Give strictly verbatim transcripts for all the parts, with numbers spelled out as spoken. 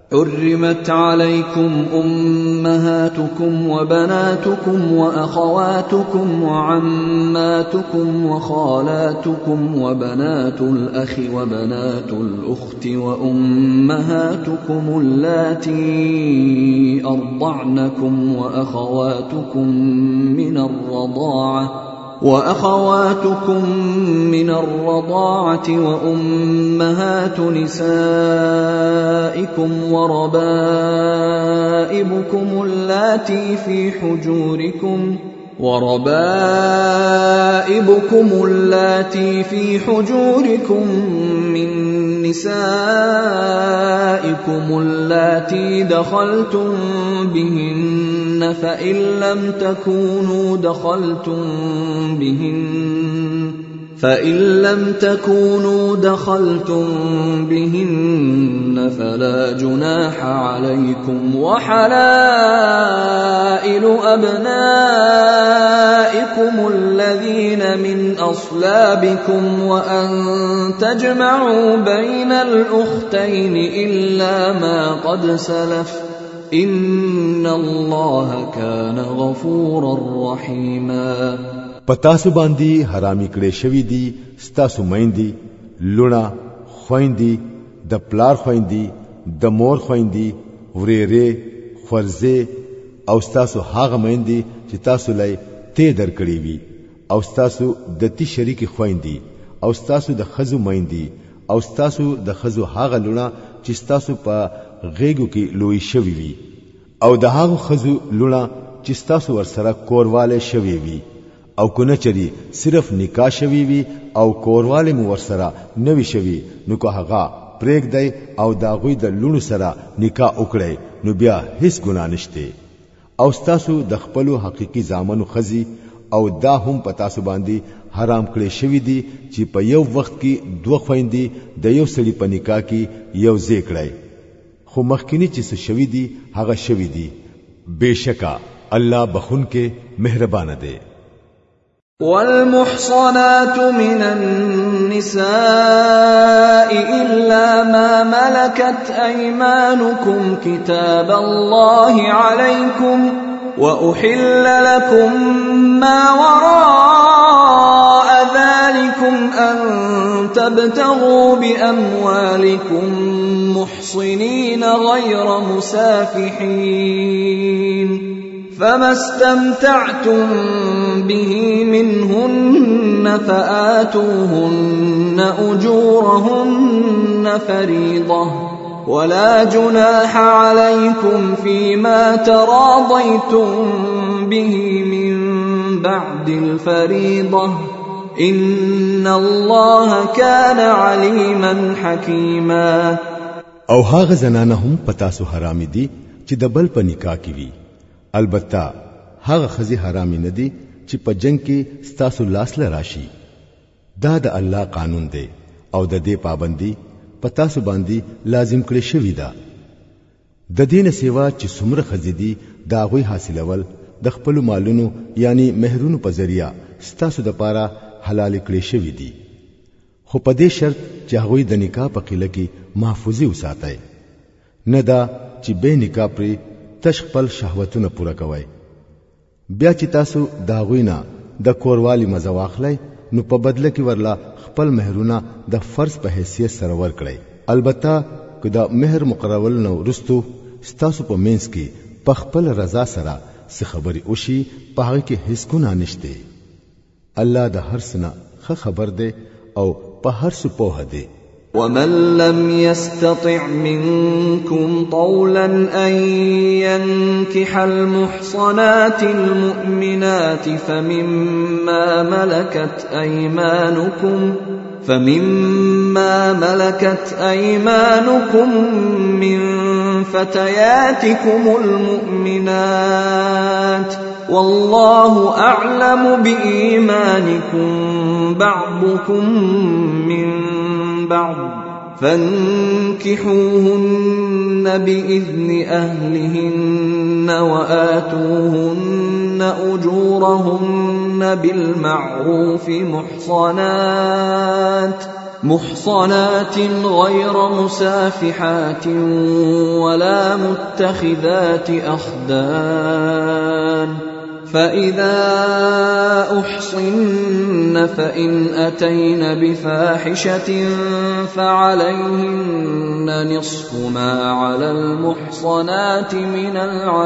حرمت عليكم أمهاتكم وبناتكم وأخواتكم وعماتكم وخالاتكم وبنات الأخ وبنات الأخت وأمهاتكم اللاتي أرضعنكم وأخواتكم من الرضاعة وأخواتكم من الرضاعة وأمهات نسائكم وربائبكم اللاتي في حجوركم وربائبكم اللاتي في حجوركم من نسائكم اللاتي دخلتم بهن فإن لم تكونوا دخلتم بهن فإن لم تكونوا دخلتم بهن فلا جناح عليكم وحلائل أبنائكم الذين من أصلابكم وأن تجمعوا بين الأختين إلا ما قد سلف إن الله كان غفورا رحيما. پتاسو باندې حرامي کړې شوی دي ستاسو مایندې لونه خويندې د پلار خويندې د مور خويندې ورېره خورزه او ستاسو هغه مایندې چې تاسو لای ته درکړې وي او ستاسو د تی شریک خويندې او ستاسو د خزو مایندې او ستاسو د خزو هغه لونه چې ستاسو په غېګو کې لوی شوی وي او د هغه خزو لونه چې ستاسو ورسره کورواله شوی وي او کنه چری صرف نکاح شوی وی او کورواله مو ورسره نوی شوی نو که هغه پریک دی او دا غوی د لونو سره نکاح وکړي نو بیا هیڅ ګناه نشته او تاسو د خپل حقيقي زامنو خزي او دا هم پتا سو باندې حرام کړی شوی دی چې په یو وخت کې دوه خويندې د یو سړي په نکاح کې یو ځای کړي خو مخکینی چې څه شوی دی هغه شوی دی بشکا الله بخون کې مهربان دی. والمحصنات من النساء إلا ما ملكت أيمانكم كتاب الله عليكم وأحل لكم ما وراء ذلكم أن تبتغوا بأموالكم محصنين غير مسافحين فما استمتعتم به منهن فآتوهن أجورهن فريضة ولا جناح عليكم فيما تراضيتم به من بعد الفريضة إن الله كان عليما حكيما. او هاغ زنانه هم پتاسو حرام دي چې د بل په نکاح کې وي البته هغه خزي حرامي نه دي چې په جنگ کې ستاسو لاس لراشي دا د الله قانون دی او د دې پابندي پتاسو باندې لازم کړی شوی دا د دین سیوا چې څومره خزي دي دا غوي حاصلول د خپل مالونو یعنی مہرونو په ذریعہ ستاسو د پاره حلال کړی شوی دي خو په دې شرط چې هغه د نکاح په قله کې محفوظي وساتای نه دا چې به نکاح پر تشخپل شهوتونه پورا کوي بیا چې تاسو دا غوینا د کوروالی مزه واخلئ نو په بدله کې ورلا خپل مہرونه د فرض په حیثیت سره ورکړئ البته که دا مہر مقرول نو رستو ستاسو په مینس کې په خپل رضا سره څه خبري وشي په هغه کې هیڅ ګناه نشته الله د هر څه خبر دی او په هر څه پوهه دی. ومن لم يستطع منكم طولا أن ينكح المحصنات المؤمنات فمما ملكت أيمانكم فمما ملكت أيمانكم من فتياتكم المؤمنات والله أعلم بإيمانكم بعضكم من بعض فانكحوهن بإذن أهلهن وآتوهن أجورهن بالمعروف محصنات محصنات غير مسافحات ولا متخذات أخدان فإذا أحصن فإن أتين بفاحشة فعليهن نصف ما على المحصنات من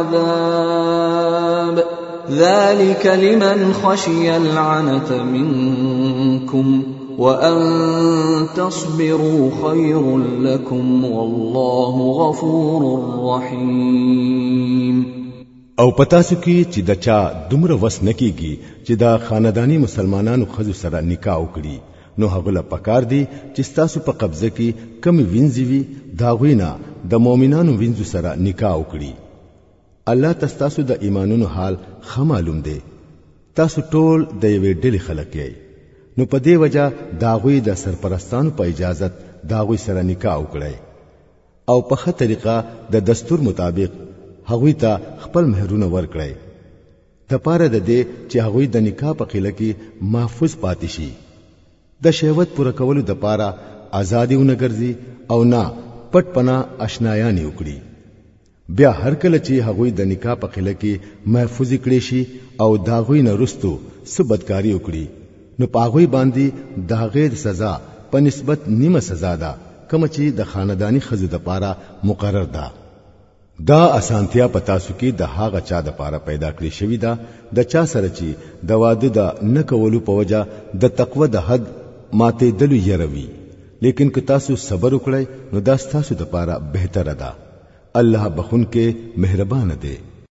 العذاب ذلك لمن خشي العنة منكم وأن تصبروا خير لكم والله غفور رحيم. او پتاسو کی چې د چا دومره وس نکیږي چې دا خاندانی مسلمانانو خزو سره نکاح وکړي نو هغه له پکار دی چې تاسو په قبضه کې کم وینځي وي دا غوینا د مؤمنانو وینځو سره نکاح وکړي. الله تاسو د ایمانونو حال خه معلوم دی. تاسو ټول د یوې ډلې خلک یې نو په دې وجہ دا غوی د سرپرستانو په اجازه دا غوی سره نکاح وکړي او په خه طریقه د دستور مطابق هغوی ته خپل مهرونه ورکړي د پاره د دې چې هغوی د نکاح په خله کې محفوظ پاتې شي. د شهوت پوره کولو د پاره ازادیونه ګرځي او نه پټ پنا آشنایانه وکړي. بیا هر کله چې هغوی د نکاح په خله کې محفوظ کړي شي او داغوی نه رستو سبدکاری وکړي نو پاغوی باندې داغه د سزا په نسبت نیمه سزا ده کوم چې د خاندانی خزو د پاره مقرر ده. دا اسانتیا پتا سو کې د هاغه چا د پاره پیدا کړی شوی دا د چا سره چې د واده د نه کولو په وجه د تقوی د حد ماته دلو یروي لیکن که تاسو صبر وکړئ نو دا تاسو د پاره بهتره ده. الله بخون کې مهربان دی.